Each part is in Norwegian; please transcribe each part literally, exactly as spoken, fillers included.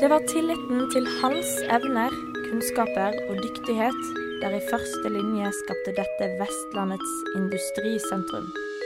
Det var tilliten til hans evner, kunnskaper og dyktighet der i første linje skapte dette Vestlandets industrisentrum.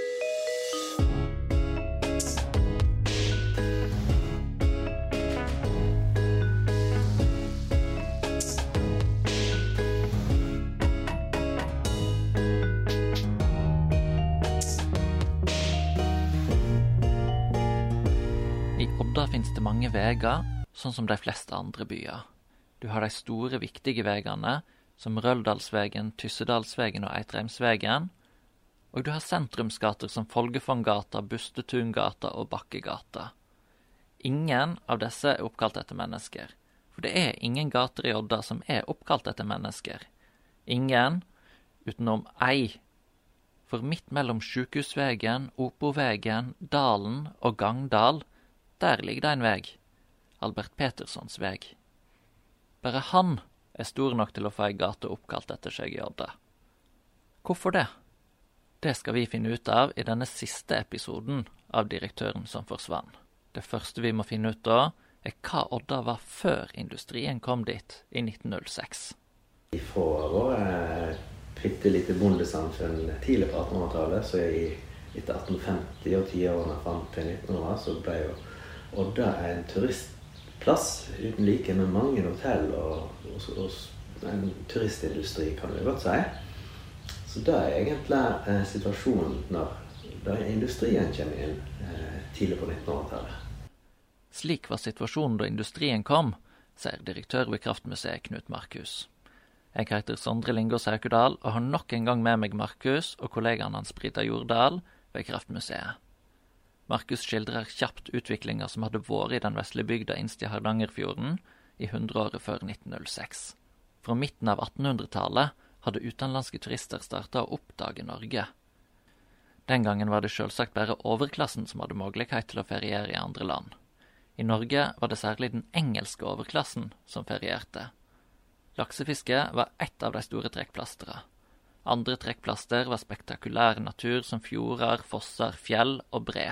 I Odda finnes det mange veger, sånn som de fleste andre byer. Du har de store, viktige vegene, som Røldalsvegen, Tyssedalsvegen og Eitreimsvegen, og du har sentrumsgater som Folgefonggata, Bustetungata og Bakkegata. Ingen av disse er oppkalt etter mennesker, for det er ingen gater i Odda som er oppkalt etter mennesker. Ingen, utenom ei. For midt mellom Sjukehusvegen, Opovegen, Dalen og Gangdal, der ligger det en veg, Albert Petersons veg. Bare han er stor nok til å få ei gate oppkalt etter seg i Odda. Hvorfor det? Det skal vi finne ut av i denne siste episoden av Direktøren som forsvann. Det første vi må finne ut da, er hva Odda var før industrien kom dit i nitten null seks. Fra våre pittelite bondesamfunn tidlig på attenhundretallet, så i etter atten femti og tiårene frem til nitten hundre, så ble jo Odda er en turistplass uten like med mange hotell og, og, og en turistindustri, kan vi godt si. Så det er egentlig eh, situasjonen når da industrien kommer inn eh, tidlig på nittenhundretallet. Slik var situasjonen da industrien kom, sier direktør ved Kraftmuseet Knut Markus. Jeg heter Sondre Lingås Haukedal og har nok en gang med meg Markus og kollegaen hans Brita Jordal ved Kraftmuseet. Markus skildrer kjapt utviklinga som hadde vært i den vestlige bygda innst i Hardangerfjorden i hundreåret før nitten null seks. Fra midten av attenhundretallet hadde utenlandske turister startet å oppdage Norge. Den gangen var det selvsagt bare overklassen som hadde mulighet til å feriere i andre land. I Norge var det særlig den engelske overklassen som ferierte. Laksefiske var ett av de store trekkplasterne. Andre trekkplaster var spektakulær natur som fjorder, fosser, fjell og bre.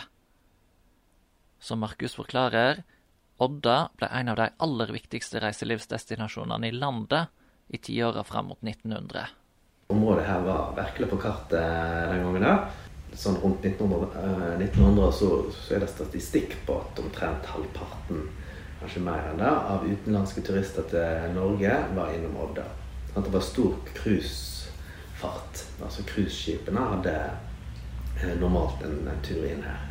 Som Markus forklarer, Odda ble en av de aller viktigste reiselivsdestinasjonene i landet i tiåra fram mot nitten hundre. Området her var virkelig på kartet den gangen da. Sånn rundt nitten hundre så, så er det statistikk på at omtrent halvparten, kanskje mer enn det, av utenlandske turister til Norge var innom Odda. Det var stor cruisefart. Altså cruiseskipene hadde normalt en, en tur inn her.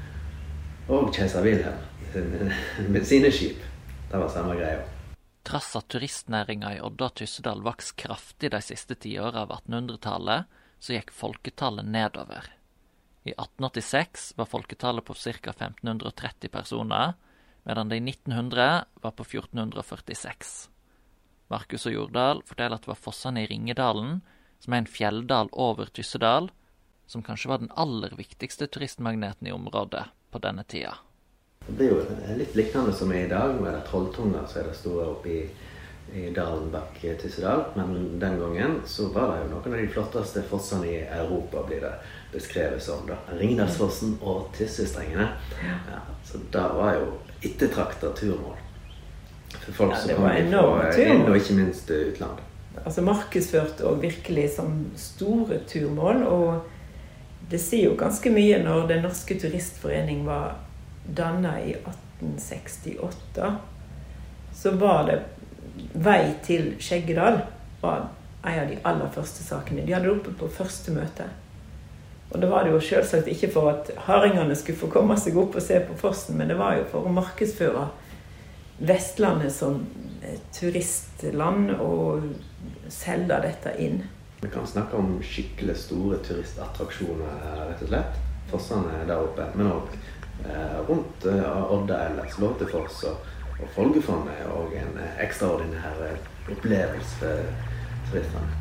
Og keiser Wilhelm med sine skip. Det var samme greia. Trass at turistnæringa i Odda og Tyssedal vaks kraftig de siste tiåra av attenhundretallet, så gikk folketallet nedover. I atten åttiseks var folketallet på ca. femten tretti personer, medan det i nitten hundre var på fjorten førtiseks. Markus og Jordal forteller at det var fossene i Ringedalen, som er en fjelldal over Tyssedal, som kanskje var den aller viktigste turistmagneten i området på denne tida. Det blir jo litt liknende som i dag, med det trolltunger som er det store oppe i, i dalen bak Tyssedal, men den gangen så var det jo noen av de flotteste fossene i Europa, blir det beskrevet som da. Ringdalsfossen og Tyssestrengene. Ja, så det var jo ettertraktet turmål. For folk Ja, som det kom var fra enormt inn, og turmål. ikke minst eh, utlandet. Altså markedsført og virkelig som store turmål, og det sier jo ganske mye når Den norske turistforening var dannet i atten sekstiåtte. Så var det vei til Skjeggedal var en av de aller første sakene. De hadde det oppe på første møte. Og det var det jo selvsagt ikke for at haringene skulle få komme seg opp og se på fossen, men det var jo for å markedsføre Vestlandet som turistland og selge dette inn. Vi kan snakke om skikkelig store turistattraksjoner, rett og slett. Fossene der oppe, men også eh, rundt eh, Odda ellers, Låtefoss og, og Folgefondet er også en eh, ekstraordinær eh, opplevelse for turistene.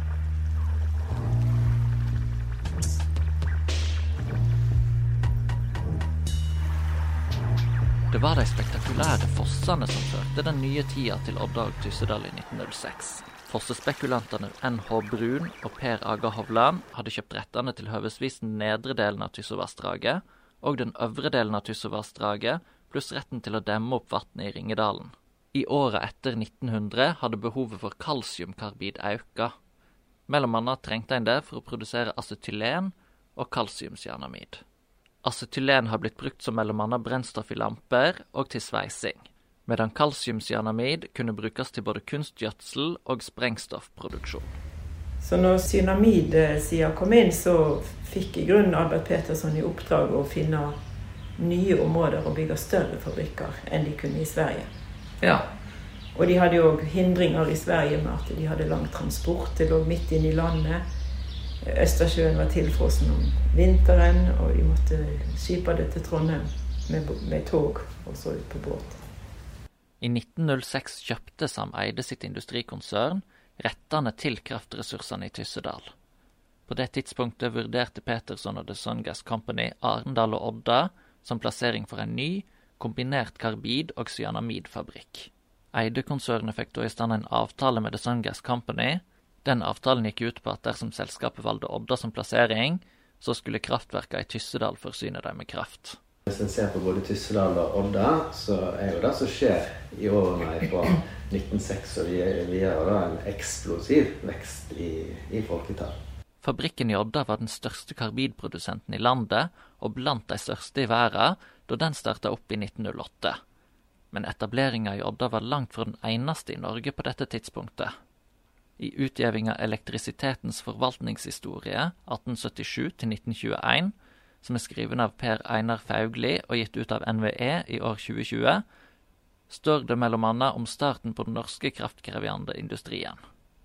Det var de spektakulære fossene som førte den nye tida til Odda og Tyssedal i nitten null seks. Fossespekulantene N H Brun og Per Aga Hovland hadde kjøpt rettene til høvesvis den nedre delen av Tyssevassdraget og den øvre delen av Tyssevassdraget, pluss retten til å demme opp vattnet i Ringedalen. I året etter nitten hundre hadde behovet for kalsiumkarbid auka. Mellom annet trengte en det for å produsere acetylen og kalsiumcyanamid. Acetylen har blitt brukt som mellom annet brennstoff i lamper og til sveising, medan kalsiumcyanamid kunne brukes til både kunstgjødsel og sprengstoffproduksjon. Så når cyanamid-siden kom inn, så fikk i grunnen Albert Petersson i oppdrag å finne nye områder og bygge større fabrikker enn de kunne i Sverige. Ja. Og de hadde jo hindringer i Sverige med at de hadde lang transport, det lå midt inn i landet. Østersjøen var tilfrossen om vinteren, og de måtte skipe det til Trondheim med, med tog og så ut på båt. I nitten null seks kjøpte Sam Eyde sitt industrikonsern rettene til kraftressursene i Tyssedal. På det tidspunktet vurderte Peterson og The Sungas Company Arendal og Odda som plassering for en ny, kombinert karbid- og cyanamidfabrikk. Eyde-konsernet fikk da i stand en avtale med The Sungas Company. Den avtalen gikk ut på at dersom selskapet valgte Odda som plassering, så skulle kraftverket i Tyssedal forsyne dem med kraft. Hvis en ser på både Tyssedal og Odda, så er jo det som skjer i årene fra nitten null seks og videre da en eksplosiv vekst i, i folketall. Fabrikken i Odda var den største karbidprodusenten i landet, og blant de største i verden, da den startet opp i nitten null åtte. Men etableringen i Odda var langt fra den eneste i Norge på dette tidspunktet. I utgivingen Elektrisitetens forvaltningshistorie atten syttisju til nitten tjueen, som er skriven av Per Einar Faugli og gitt ut av N V E i år tjue tjue, står det mellom annet om starten på den norske kraftkrevende industrien.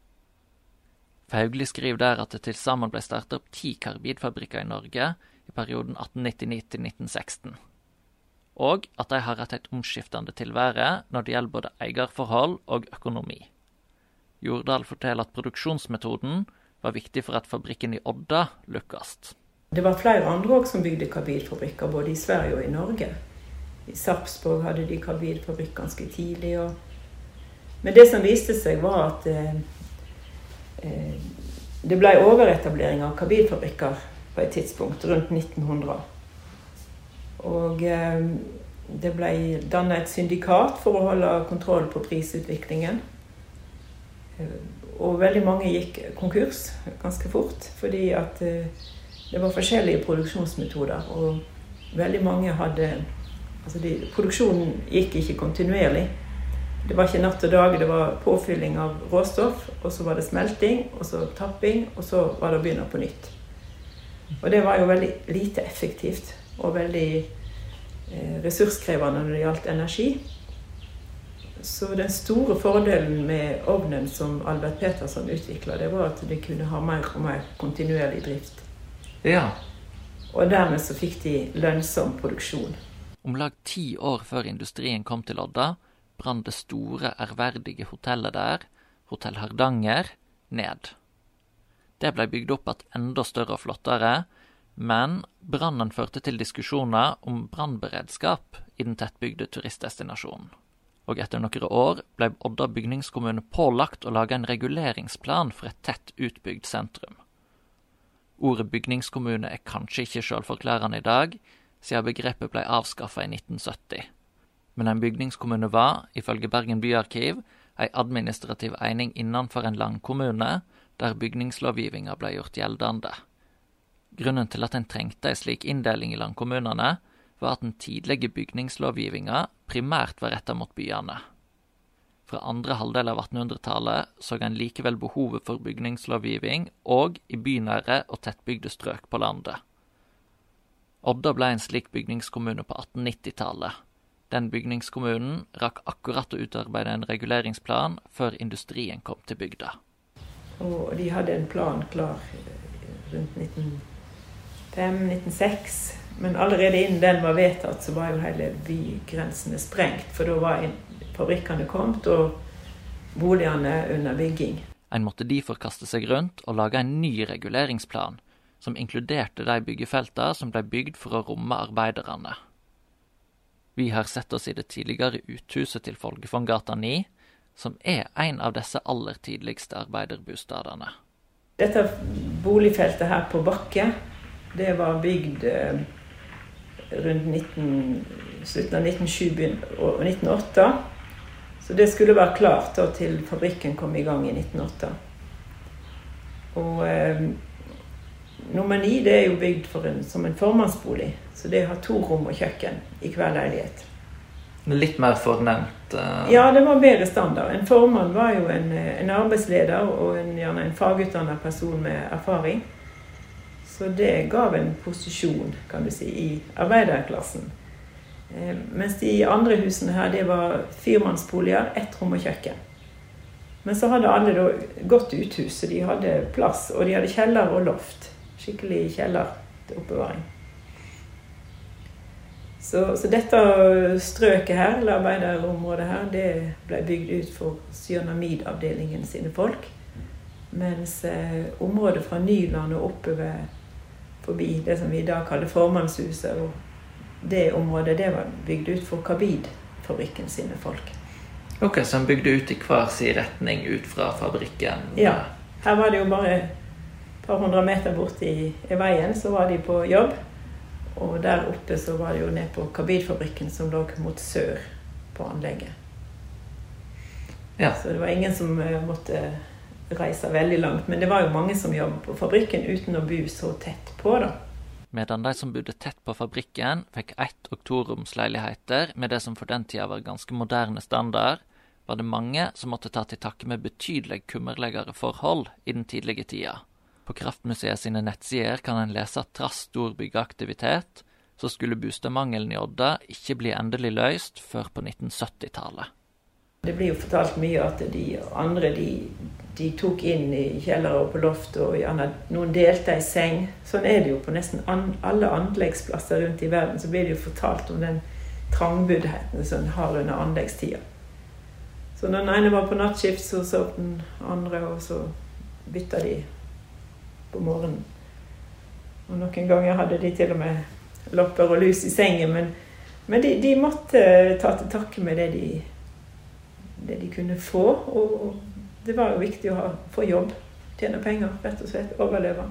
Faugli skriver der at det til sammen ble startet opp ti karbidfabrikker i Norge i perioden atten nittini til nitten seksten, og at de har hatt et omskiftende tilvære når det gjelder både eierforhold og økonomi. Jordal forteller at produksjonsmetoden var viktig for at fabrikken i Odda lukkast. Det var flere andre også som bygde karbidfabrikker, både i Sverige og i Norge. I Sarpsborg hadde de karbidfabrikk ganske tidlig. Og... Men det som viste seg var at eh, eh, det ble overetablering av karbidfabrikker på et tidspunkt rundt nitten hundre. Og eh, det ble dannet et syndikat for å holde kontroll på prisutviklingen. Og veldig mange gikk konkurs ganske fort, fordi at eh, det var forskjellige produksjonsmetoder, og veldig mange hadde, altså de, produksjonen gikk ikke kontinuerlig. Det var ikke natt og dag, det var påfylling av råstoff, og så var det smelting, og så tapping, og så var det å begynne på nytt. Og det var jo veldig lite effektivt, og veldig eh, ressurskrevende når det gjaldt energi. Så den store fordelen med ovnen som Albert Petersson utviklet, det var at det kunne ha mer og mer kontinuerlig drift. Ja. Og dermed så fikk de lønnsom produksjon. Om lag ti år før industrien kom til Odda, brann det store, ærverdige hotellet der, Hotell Hardanger, ned. Det ble bygd opp at enda større og flottere, men brannen førte til diskusjoner om brannberedskap i den tettbygde turistdestinasjonen. Og etter noen år ble Odda bygningskommune pålagt å lage en reguleringsplan for et tett utbygd sentrum. Ordet bygningskommune er kanskje ikke selvforklarende i dag, siden begrepet ble avskaffet i nitten sytti. Men en bygningskommune var, ifølge Bergen byarkiv, en administrativ eining innenfor en landkommune, der bygningslovgivningen ble gjort gjeldende. Grunnen til at en trengte en slik inndeling i landkommunene, var at den tidlige bygningslovgivningen primært var rettet mot byene. Fra andre halvdel av attenhundretallet så en likevel behovet for bygningslovgivning og i bynære og tettbygde strøk på landet. Odda ble en slik bygningskommune på atten nittitallet. Den bygningskommunen rakk akkurat å utarbeide en reguleringsplan før industrien kom til bygda. Og de hadde en plan klar rundt nitten fem nitten seks. Men allerede innen den var vedtatt, så var jo hele bygrensene sprengt, for da var fabrikkene kommet, og boligene under bygging. En måtte derfor kaste seg rundt og lage en ny reguleringsplan, som inkluderte de byggefeltene som ble bygd for å romme arbeiderne. Vi har sett oss i det tidligere uthuset til Folgefongata ni, som er en av disse aller tidligste arbeiderbostadene. Dette boligfeltet her på Bakke, det var bygd eh, rundt nitten, slutten av nitten sju og nitten åtte. Så det skulle være klart da, til fabrikken kom i gang i nitten åtte. Og eh, nummer ni det er jo bygd for en, som en formannsbolig, så det har to rom og kjøkken i hver leilighet. Litt mer fornemt. Uh... Ja, det var bedre standard. En formann var jo en, en arbeidsleder og en, gjerne en fagutdannet person med erfaring. Så det gav en posisjon, kan du si, i arbeiderklassen. Eh, mens de andre husene her, det var fyrmannsboliger, ett rom og kjøkken. Men så hadde alle da godt uthus, så de hadde plass, og de hadde kjeller og loft. Skikkelig kjeller til oppbevaring. Så, så dette strøket her, eller arbeiderområdet her, det ble bygd ut for cyanamidavdelingen sine folk. Mens eh, området fra Nyland og oppover forbi det som vi i dag kaller formannshuset, og det området det var bygd ut for karbidfabrikken sine folk. Ok, så han bygde ut i hver sin retning ut fra fabrikken? Ja, her var det jo bare et par hundre meter bort i, i veien, så var de på jobb. Og der oppe så var det jo ned på karbidfabrikken som lå mot sør på anlegget. Ja. Så det var ingen som måtte reise veldig langt, men det var jo mange som jobbet på fabrikken uten å bo så tett på da. Medan de som bodde tett på fabrikken fikk ett- og toromsleiligheter med det som for den tida var ganske moderne standard, var det mange som måtte ta til takke med betydelig kummerligere forhold i den tidlige tida. På Kraftmuseet sine nettsider kan en lese at trass stor byggeaktivitet, så skulle bostadmangelen i Odda ikke bli endelig løst før på nitten sytti-tallet. Det blir jo fortalt mye at de andre, de, de tok inn i kjeller og på loft, og gjerne noen delte i seng. Sånn er det jo på nesten an, alle anleggsplasser rundt i verden, så blir det jo fortalt om den trangbudheten som en har under anleggstida. Så når den ene var på nattskift, så sov den andre, og så bytta de på morgenen. Og noen ganger hadde de til og med lopper og lus i sengen, men, men de, de måtte ta til takke med det de, det de kunne få, og det var jo viktig å ha, få jobb, tjene penger, rett og slett, overleve.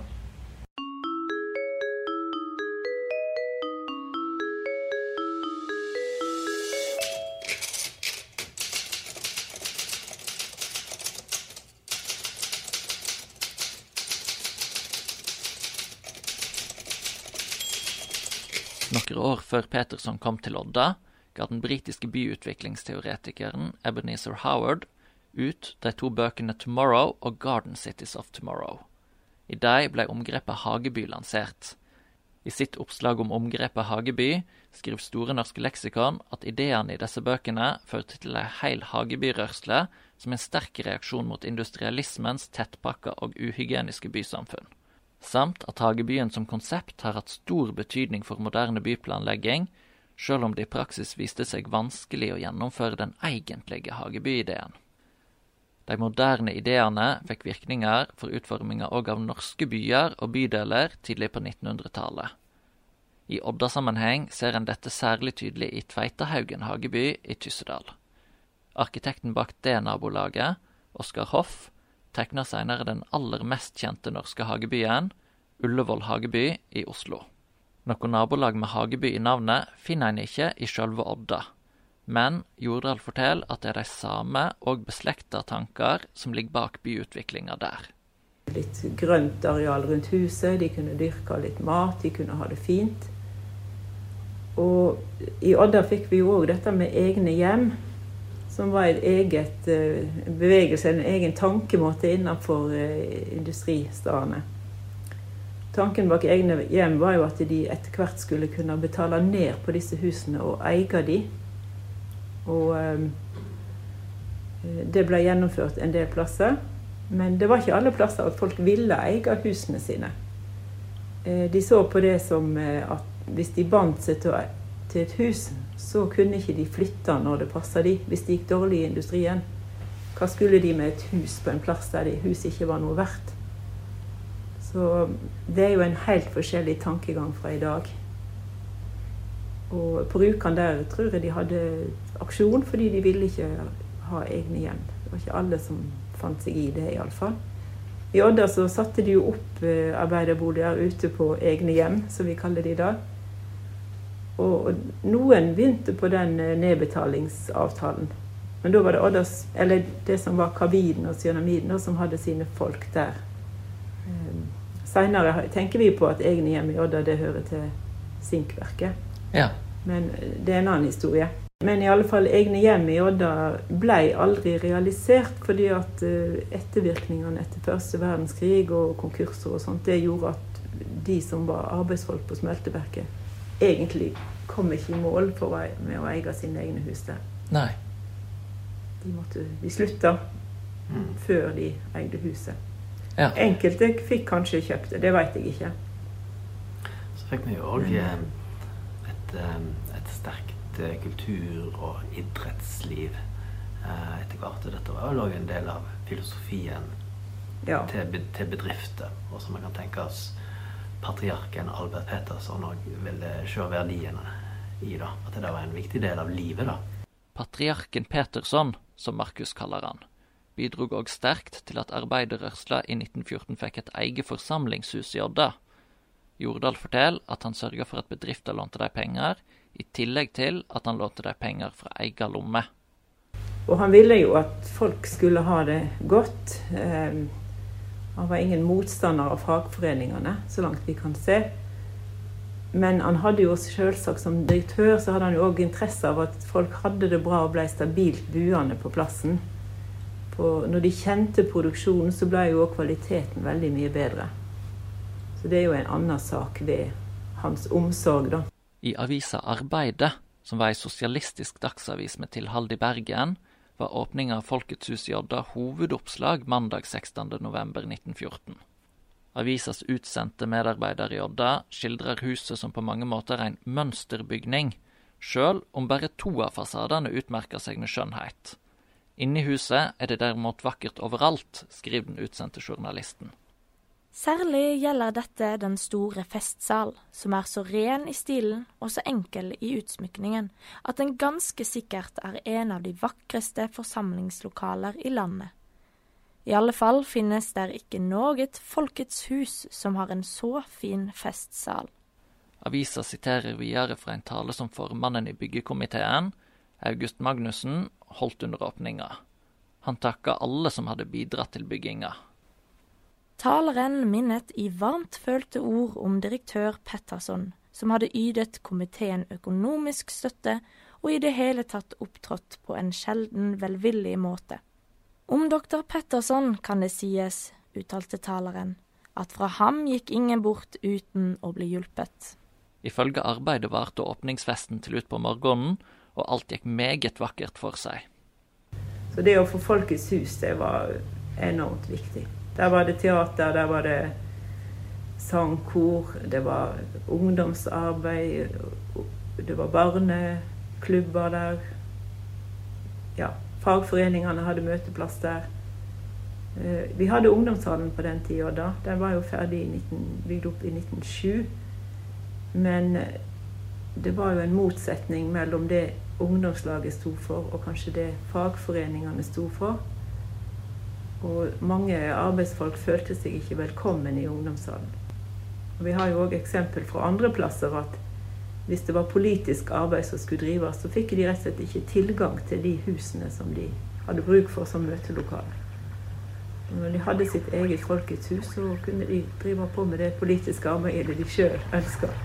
Noen år før Peterson kom til Odda, ga den britiske byutviklingsteoretikeren Ebenezer Howard ut de to bøkene Tomorrow og Garden Cities of Tomorrow. I de ble omgrepet hageby lansert. I sitt oppslag om omgrepet hageby skriver Store norske leksikon at ideene i disse bøkene førte til en hel hagebyrørsle som en sterk reaksjon mot industrialismens tettpakka og uhygieniske bysamfunn. Samt at hagebyen som konsept har hatt stor betydning for moderne byplanlegging, selv om det i praksis viste seg vanskelig å gjennomføre den egentlige hagebyideen. De moderne ideene fikk virkninger for utforminga også av norske byer og bydeler tidlig på nittenhundretallet. I Odda-sammenheng ser en dette særlig tydelig i Tveitahaugen hageby i Tyssedal. Arkitekten bak det nabolaget, Oskar Hoff, tegner senere den aller mest kjente norske hagebyen, Ullevål hageby i Oslo. Noe nabolag med hageby i navnet finner en ikke i selve Odda, men Jordal forteller at det er de samme og beslekta tanker som ligger bak byutviklinga der. Litt grønt areal rundt huset, de kunne dyrke litt mat, de kunne ha det fint. Og i Odda fikk vi jo også dette med egne hjem, som var et eget uh, bevegelse, en egen tankemåte innenfor uh, industristedene. Tanken bak egne hjem var jo at de etter hvert skulle kunne betale ned på disse husene og eie de. Og um, det ble gjennomført en del plasser, men det var ikke alle plasser at folk ville eie husene sine. Uh, de så på det som uh, at hvis de bandt seg til, til et hus, så kunne ikke de flytte når det passet de, hvis det gikk dårlig i industrien. Hva skulle de med et hus på en plass der det hus ikke var noe verdt? Så det er jo en helt forskjellig tankegang fra i dag. Og på Rjukan der tror jeg de hadde aksjon, fordi de ville ikke ha egne hjem. Det var ikke alle som fant seg i det i alle fall. I Odda så satte de jo opp arbeiderboliger ute på egne hjem, som vi kaller det i dag. Og noen begynte på den nedbetalingsavtalen. Men da var det Oddas, eller det som var Karbiden og Cyanamiden, da, som hadde sine folk der. Senere tenker vi på at egne hjem i Odda, det hører til Sinkverket. Ja. Men det er en annen historie. Men i alle fall, egne hjem i Odda ble aldri realisert, fordi at ettervirkningene etter første verdenskrig og konkurser og sånt, det gjorde at de som var arbeidsfolk på smelteverket, egentlig kom ikke i mål for å, med å eie sine egne hus der. Nei. De måtte, de slutta Mm. før de eide huset. Ja. Enkelte fikk kanskje kjøpt det, det vet jeg ikke. Så fikk vi jo også eh, et, eh, et sterkt eh, kultur- og idrettsliv eh, etter hvert. Dette var jo også en del av filosofien Ja. til, be- til bedrifter, og som man kan tenke oss patriarken Albert Pettersson og ville se verdiene i da. At det var en viktig del av livet da. Patriarken Petersson, som Markus kaller han, bidrog også sterkt til at arbeiderrørsla i nitten fjorten fikk et eget forsamlingshus i Odda. Jordal forteller at han sørget for at bedrifter lånte de penger, i tillegg til at han lånte de penger fra egen lomme. Og han ville jo at folk skulle ha det godt. Eh, han var ingen motstander av fagforeningene, så langt vi kan se. Men han hadde jo selvsagt som direktør, så hadde han jo også interesse av at folk hadde det bra og ble stabilt buende på plassen. For når de kjente produksjonen, så ble jo også kvaliteten veldig mye bedre. Så det er jo en annen sak ved hans omsorg da. I avisa Arbeidet, som var en sosialistisk dagsavis med tilhold i Bergen, var åpningen av Folkets hus i Odda hovedoppslag mandag sekstende november nitten fjorten. Avisas utsendte medarbeider i Odda skildrer huset som på mange måter en mønsterbygning, selv om bare to av fasadene utmerker seg med skjønnhet. Inni huset er det derimot vakkert overalt, skriver den utsendte journalisten. Særlig gjelder dette den store festsal, som er så ren i stilen og så enkel i utsmykningen, at den ganske sikkert er en av de vakreste forsamlingslokaler i landet. I alle fall finnes der ikke noget Folkets hus som har en så fin festsal. Avisa siterer videre fra en tale som formannen i byggekomiteen, August Magnussen, holdt under åpninga. Han takket alle som hadde bidratt til bygginga. Taleren minnet i varmt følte ord om direktør Pettersson, som hadde ydet komiteen økonomisk støtte og i det hele tatt opptrådt på en sjelden velvillig måte. Om doktor Pettersson kan det sies, uttalte taleren, at fra ham gikk ingen bort uten å bli hjulpet. Ifølge Arbeidet varte åpningsfesten til ut på morgenen, og alt gikk meget vakkert for seg. Så det å få Folkets hus, det var enormt viktig. Der var det teater, der var det sangkor, det var ungdomsarbeid, det var barneklubber der. Ja, fagforeningene hadde møteplass der. Vi hadde ungdomshallen på den tiden da. Den var jo ferdig i nitten, bygd opp i nitten sju. Men det var jo en motsetning mellom det ungdomslaget stod for, og kanskje det fagforeningene stod for. Og mange arbeidsfolk følte seg ikke velkommen i ungdomshallen. Og vi har jo også eksempel fra andre plasser at hvis det var politisk arbeid som skulle drives, så fikk de rett og slett ikke tilgang til de husene som de hadde bruk for som møtelokale. Og når de hadde sitt eget Folkets hus, så kunne de drive på med det politiske arbeidet de selv ønsket.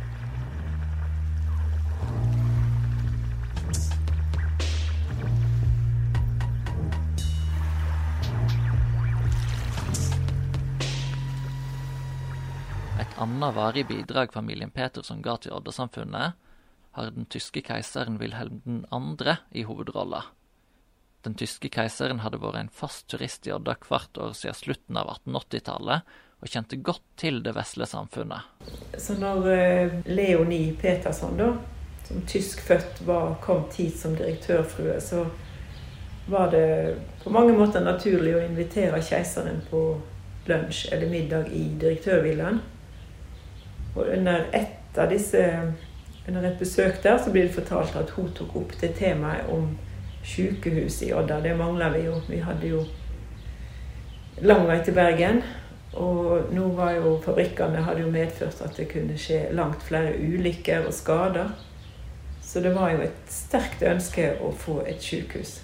Anna varig bidrag familien Petersson ga til Odda-samfunnet, har den tyske keiseren Wilhelm den andre i hovedrolla. Den tyske keiseren hadde vært en fast turist i Odda hvert år siden slutten av atten åtti-tallet, og kjente godt til det vesle samfunnet. Så når Leonie Petersson, da, som tyskfødt, var kommet hit som direktørfrue, så var det på mange måter naturlig å invitere keiseren på lunsj eller middag i direktørvillaen. Og under et av disse, under et besøk der, så blir det fortalt at hun tok opp det temaet om sykehus i Odda. Det manglet vi jo. Vi hadde jo lang vei til Bergen, og nå var jo fabrikkene hadde jo medført at det kunne skje langt flere ulykker og skader. Så det var jo et sterkt ønske å få et sykehus.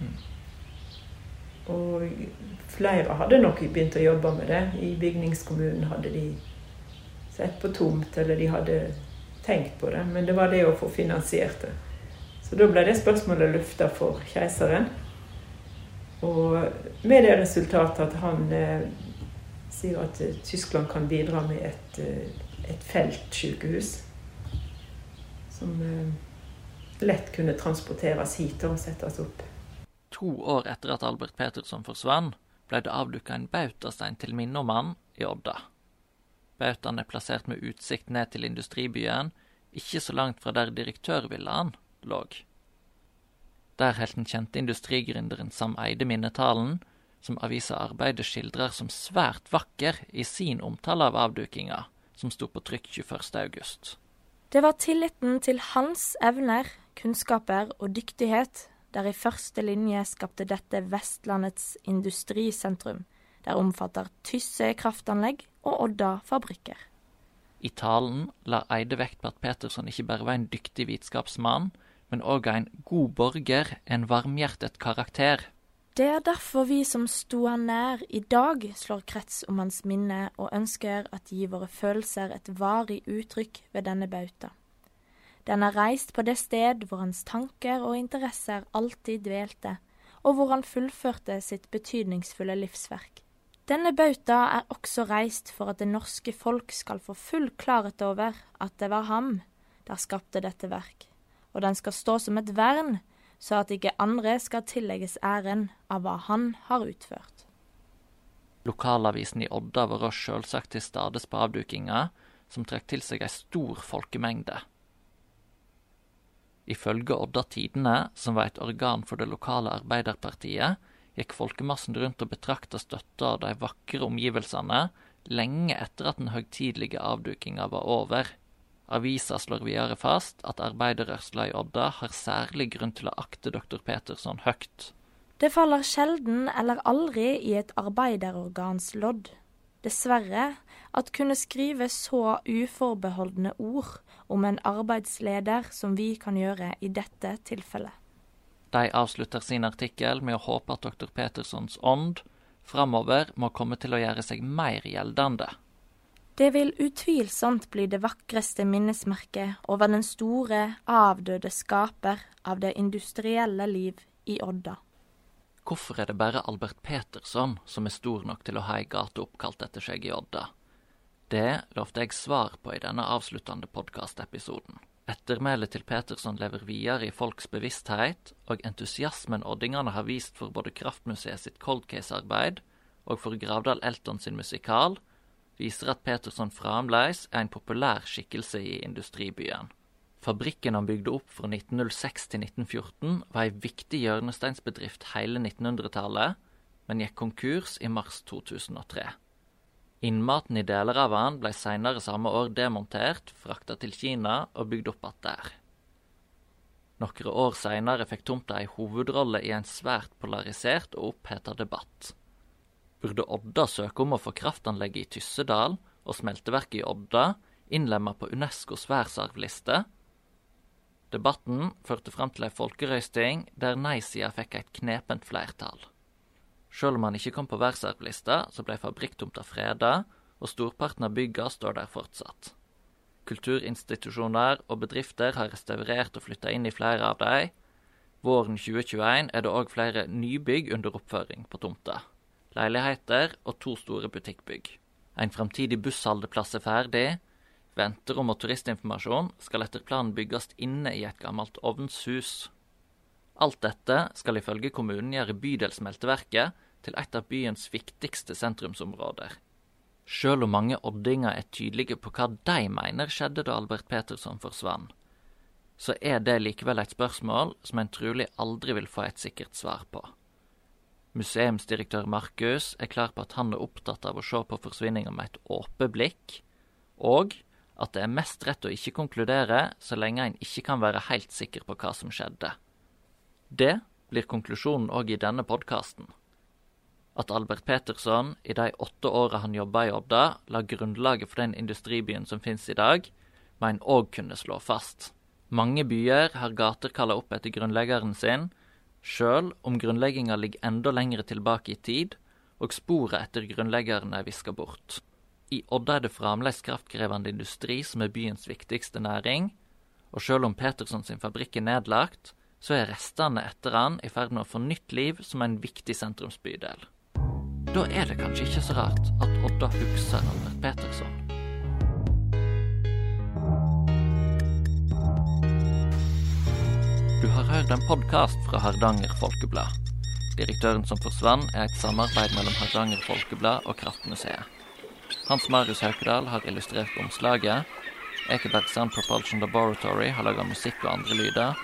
Mm. Og flere hadde nok begynt å jobbe med det. I bygningskommunen hadde de sett på tomt, eller de hadde tenkt på det. Men det var det å få finansiert det. Så da ble det spørsmålet løftet for keiseren. Og med det resultatet at han eh, sier at eh, Tyskland kan bidra med et, eh, et feltsykehus som eh, lett kunne transporteres hit og settes opp. To år etter at Albert Petersson forsvann, ble det avdukket en bautastein til minne om han i Odda. Bautaen er plassert med utsikt ned til industribyen, ikke så langt fra der direktørvillaen låg. Der helt den kjente industrigründeren Sam Eide minnetalen, som avisa Arbeidet skildrer som svært vakker i sin omtale av avdukinga, som sto på trykk tjueførste august. Det var tilliten til hans evner, kunnskaper og dyktighet der i første linje skapte dette Vestlandets industrisentrum, der omfatter Tysse kraftanlegg og Odda fabrikker. I talen la Eide vekt på at Petersson ikke bare var en dyktig vitenskapsmann, men også en god borger, en varmhjertet karakter. Det er derfor vi som sto han nær i dag slår krets om hans minne og ønsker at gi våre følelser et varig uttrykk ved denne bauta. Den er reist på det sted hvor hans tanker og interesser alltid dvelte, og hvor han fullførte sitt betydningsfulle livsverk. Denne bauta er også reist for at det norske folk skal få full klarhet over at det var ham der skapte dette verk, og den skal stå som et vern, så at ikke andre skal tillegges æren av hva han har utført. Lokalavisen i Odda var også selvsagt til stades på avdukinga, som trekk til seg ei stor folkemengde. Ifølge Odda Tidene, som var et organ for det lokale arbeiderpartiet, gikk folkemassen rundt og betrakta støtta av de vakre omgivelsene lenge etter at den høgtidlige avdukinga var over. Avisa slår videre fast at arbeiderrørsla i Odda har særlig grunn til å akte doktor Petersson høgt. Det faller sjelden eller aldri i et arbeiderorgans lodd. Dessverre, at kunne skrive så uforbeholdne ord om en arbeidsleder som vi kan gjøre i dette tilfellet. De avslutter sin artikkel med å håpe at doktor Peterssons ånd framover må komme til å gjøre seg mer gjeldende. Det vil utvilsomt bli det vakreste minnesmerket over den store, avdøde skaper av det industrielle liv i Odda. Hvorfor er det bare Albert Petersson som er stor nok til å ha ei gate oppkalt etter seg i Odda? Det lovte jeg svar på i denne avsluttende podcastepisoden. Ettermælet til Petersson lever videre i folks bevissthet, og entusiasmen oddingene har vist for både Kraftmuseet sitt cold case-arbeid og for Gravdal Elton sin musikal, viser at Petersson fremdeles er en populær skikkelse i industribyen. Fabrikken han bygde opp fra nitten null seks til nitten fjorten var en viktig hjørnesteinsbedrift hele nittenhundretallet, men gikk konkurs i mars to tusen og tre. Innmaten i deler av han ble senere samme år demontert, fraktet til Kina og bygd opp att der. Nokkre år senere fikk tomta en hovedrolle i en svært polarisert og opphetet debatt. Burde Odda søke om å få kraftanlegget i Tyssedal og smelteverket i Odda innlemmet på UNESCOs verdensarvliste? Debatten førte frem til en folkerøysting der nei-sida fikk et knepent flertall. Selv om han ikke kom på verdensarvlista, så ble fabrikktomta fredet, og storparten av bygga står der fortsatt. Kulturinstitusjoner og bedrifter har restaurert og flyttet inn i flere av dem. Våren tjue tjueen er det også flere nybygg under oppføring på tomta. Leiligheter og to store butikkbygg. En fremtidig bussholdeplass er ferdig. Venterom og turistinformasjon skal etter planen bygges inne i et gammelt ovnshus. Alt dette skal ifølge kommunen gjøre bydelsmelteverket til et av byens viktigste sentrumsområder. Selv om mange oddinger er tydelige på hva de mener skjedde da Albert Petersson forsvann, så er det likevel et spørsmål som en trolig aldri vil få et sikkert svar på. Museumsdirektør Markus er klar på at han er opptatt av å se på forsvinningen med et åpent blikk, og at det er mest rett å ikke konkludere så lenge en ikke kan være helt sikker på hva som skjedde. Det blir konklusjonen også i denne podcasten. At Albert Petersson i de åtte årene han jobbet i Odda la grunnlaget for den industribyen som finnes i dag, må en også kunne slå fast. Mange byer har gater kallet opp etter grunnleggeren sin, Selv om grunnlegginga ligger enda lengre tilbake i tid, og sporet etter grunnleggerne er visket bort. I Odda er det fremdeles kraftkrevende industri som er byens viktigste næring, og selv om Peterson sin fabrikk er nedlagt, så er restene etter han i ferd med å få nytt liv som en viktig sentrumsbydel. Da er det kanskje ikke så rart at Odda husker Albert Peterson. Du har hørt en podcast fra Hardanger Folkeblad. Direktøren som forsvann er et samarbeid mellom Hardanger Folkeblad og Kraftmuseet. Hans Marius Haukedal har illustrert omslaget. Ekeberg Sound Propulsion Laboratory har laget musikk og andre lyder.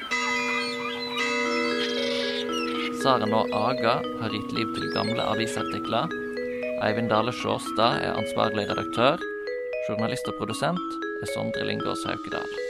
Saren og Aga har gitt liv til gamle avisartikler. Eivind Dale Sjåstad er ansvarlig redaktør. Journalist og produsent er Sondre Lingås Haukedal.